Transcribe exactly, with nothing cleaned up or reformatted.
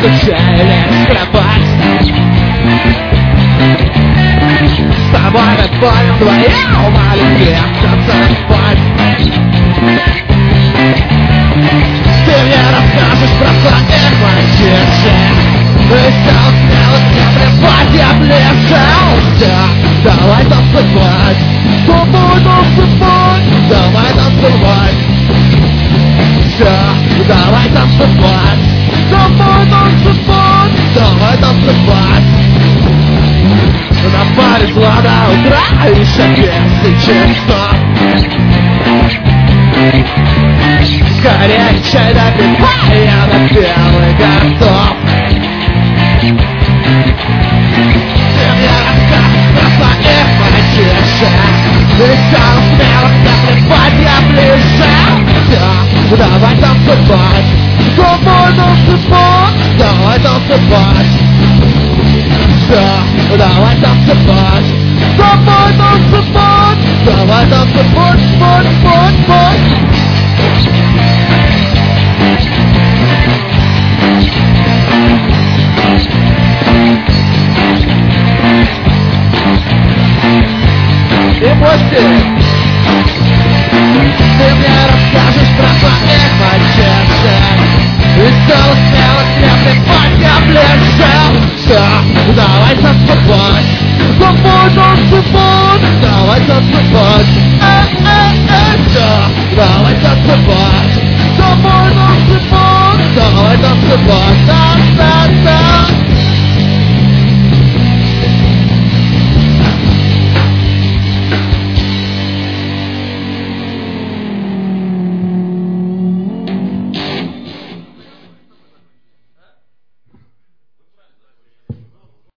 скучали кровать. С тобой мы будем вдвоем маленькие танцевать. Ты мне расскажешь про своих мальчишек. Весел, смело, мне плевать, я ближе. Давай танцевать, давай танцевать, давай танцевать. Все, давай танцевать, давай танцевать, давай танцевать. На паре зла до утра, еще без часов. Скорее чай допивай, я напел и готов. Ты мне расскажешь про своих мальчишек. Весело, смело, мне плевать, я ближе. Все, давай танцевать, давай танцевать, давай танцевать. Все, давай танцевать, давай танцевать, давай танцевать, спать, спать, спать. И после ты мне расскажешь про своих мальчишек. Весело, смело, мне плевать, я ближе. Все, давай танцевать, давай танцевать, давай танцевать.